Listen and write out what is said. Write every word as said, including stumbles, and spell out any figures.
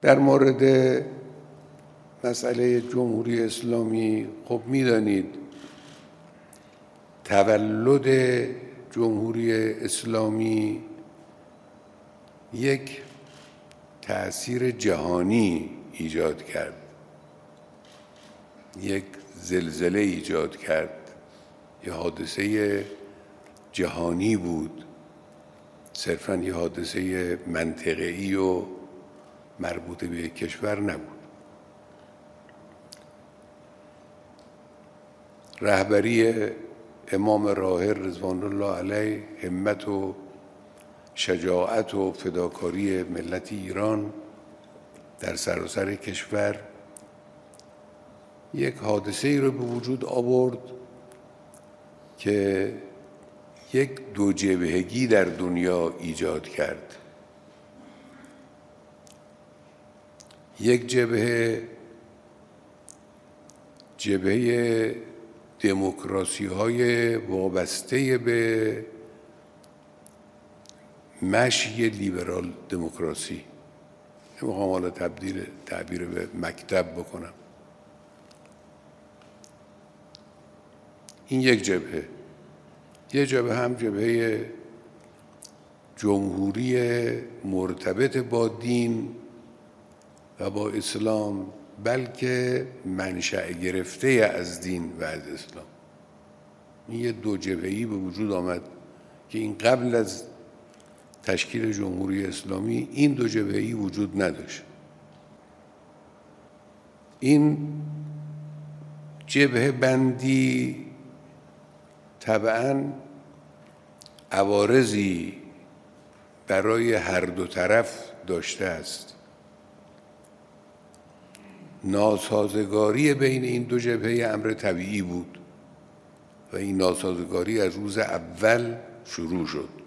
در مورد مسئله جمهوری اسلامی خب میدانید تولد جمهوری اسلامی یک تأثیر جهانی ایجاد کرد، یک زلزله ایجاد کرد، یه حادثه جهانی بود، صرفاً یه حادثه منطقه‌ای و مربوط به یک کشور نبود. رهبری امام راحل رضوان الله علیه، همت و شجاعت و فداکاری ملت ایران در سراسر کشور یک حادثه ای رو به وجود آورد که یک دو جبهگی در دنیا ایجاد کرد. یک جبهه جبهه دموکراسی های وابسته به مشی لیبرال دموکراسی، نمیخوام حالا تبدیل تعبیر به مکتب بکنم. این یک جبهه. یک جبهه هم جبهه جمهوری مرتبط با دین و با اسلام، بلکه منشأ گرفته از دین و از اسلام. این یه دو جبهه‌ای به وجود آمد که این قبل از تشکیل جمهوری اسلامی این دو جبهه‌ای وجود نداشت. این جبهه بندی طبعاً عوارضی برای هر دو طرف داشته است. ناسازگاری بین این دو جبهه امر طبیعی بود و این ناسازگاری از روز اول شروع شد.